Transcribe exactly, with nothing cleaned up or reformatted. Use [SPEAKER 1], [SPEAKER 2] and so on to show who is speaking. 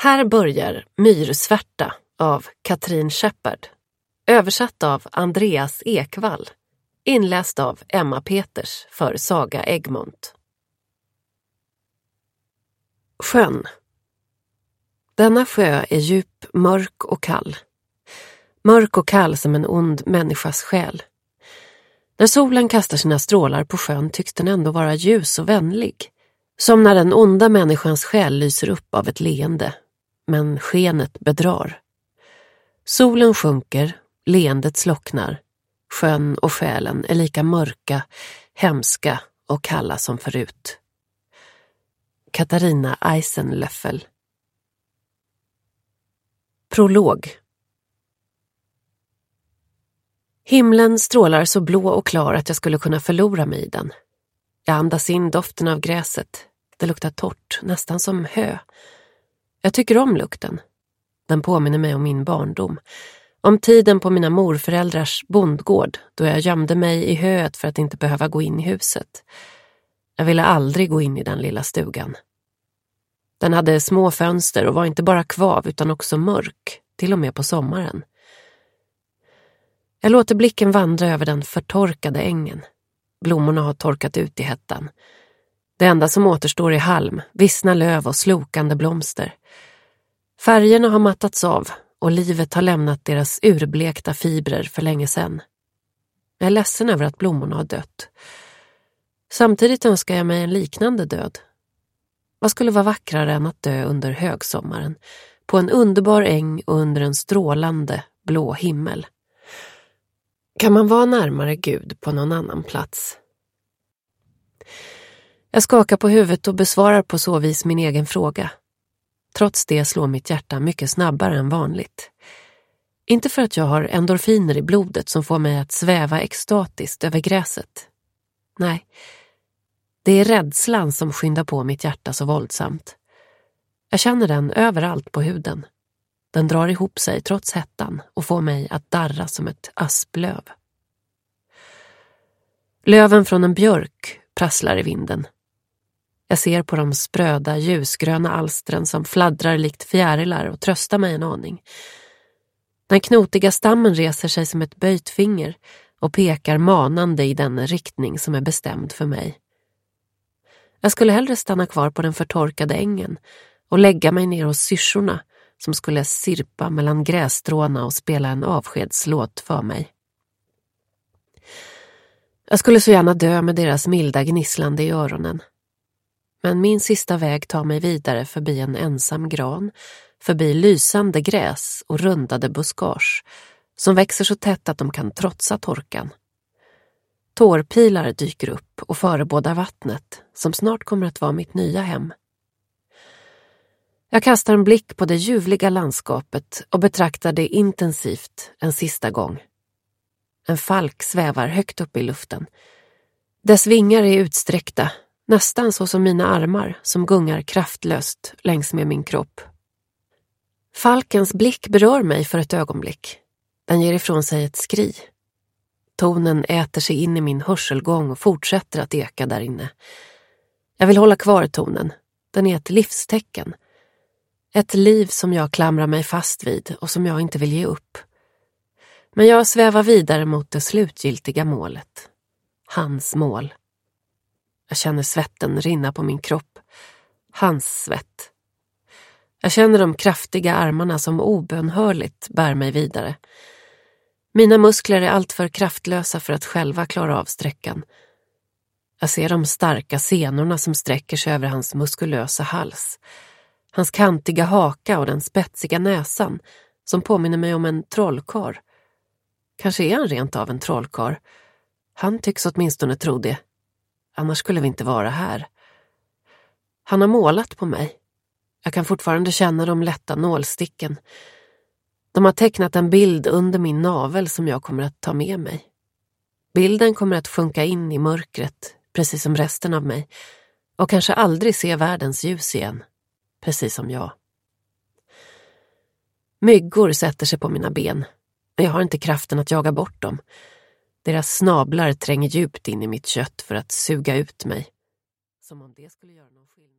[SPEAKER 1] Här börjar Myrsvärta av Katrin Shepard, översatt av Andreas Ekvall, inläst av Emma Peters för Saga Egmont. Sjön. Denna sjö är djup, mörk och kall. Mörk och kall som en ond människas själ. När solen kastar sina strålar på sjön tycks den ändå vara ljus och vänlig. Som när den onda människans själ lyser upp av ett leende. Men skenet bedrar. Solen sjunker, leendet slocknar. Sjön och själen är lika mörka, hemska och kalla som förut. Katarina Eisenlöffel. Prolog. Himlen strålar så blå och klar att jag skulle kunna förlora mig i den. Jag andas in doften av gräset. Det luktar torrt, nästan som hö. Jag tycker om lukten. Den påminner mig om min barndom. Om tiden på mina morföräldrars bondgård då jag gömde mig i höet för att inte behöva gå in i huset. Jag ville aldrig gå in i den lilla stugan. Den hade små fönster och var inte bara kvav utan också mörk, till och med på sommaren. Jag låter blicken vandra över den förtorkade ängen. Blommorna har torkat ut i hettan. Det enda som återstår är halm, vissna löv och slokande blomster. Färgerna har mattats av och livet har lämnat deras urblekta fibrer för länge sedan. Jag är ledsen över att blommorna har dött. Samtidigt önskar jag mig en liknande död. Vad skulle vara vackrare än att dö under högsommaren, på en underbar äng och under en strålande blå himmel? Kan man vara närmare Gud på någon annan plats? Jag skakar på huvudet och besvarar på så vis min egen fråga. Trots det slår mitt hjärta mycket snabbare än vanligt. Inte för att jag har endorfiner i blodet som får mig att sväva extatiskt över gräset. Nej, det är rädslan som skyndar på mitt hjärta så våldsamt. Jag känner den överallt på huden. Den drar ihop sig trots hettan och får mig att darra som ett asplöv. Löven från en björk prasslar i vinden. Jag ser på de spröda, ljusgröna alstren som fladdrar likt fjärilar och tröstar mig en aning. Den knotiga stammen reser sig som ett böjt finger och pekar manande i den riktning som är bestämd för mig. Jag skulle hellre stanna kvar på den förtorkade ängen och lägga mig ner hos syrsorna som skulle sirpa mellan grässtråna och spela en avskedslåt för mig. Jag skulle så gärna dö med deras milda gnisslande i öronen. Men min sista väg tar mig vidare förbi en ensam gran, förbi lysande gräs och rundade buskage som växer så tätt att de kan trotsa torkan. Tårpilar dyker upp och förebådar vattnet som snart kommer att vara mitt nya hem. Jag kastar en blick på det ljuvliga landskapet och betraktar det intensivt en sista gång. En falk svävar högt upp i luften. Dess vingar är utsträckta, nästan så som mina armar som gungar kraftlöst längs med min kropp. Falkens blick berör mig för ett ögonblick. Den ger ifrån sig ett skri. Tonen äter sig in i min hörselgång och fortsätter att eka där inne. Jag vill hålla kvar tonen. Den är ett livstecken. Ett liv som jag klamrar mig fast vid och som jag inte vill ge upp. Men jag svävar vidare mot det slutgiltiga målet. Hans mål. Jag känner svetten rinna på min kropp. Hans svett. Jag känner de kraftiga armarna som obönhörligt bär mig vidare. Mina muskler är alltför kraftlösa för att själva klara av sträckan. Jag ser de starka senorna som sträcker sig över hans muskulösa hals. Hans kantiga haka och den spetsiga näsan som påminner mig om en trollkar. Kanske är han rent av en trollkar. Han tycks åtminstone tro det. Annars skulle vi inte vara här. Han har målat på mig. Jag kan fortfarande känna de lätta nålsticken. De har tecknat en bild under min navel som jag kommer att ta med mig. Bilden kommer att sjunka in i mörkret, precis som resten av mig, och kanske aldrig se världens ljus igen, precis som jag. Myggor sätter sig på mina ben, men jag har inte kraften att jaga bort dem. Deras snablar tränger djupt in i mitt kött för att suga ut mig. Som om det skulle göra någon skillnad.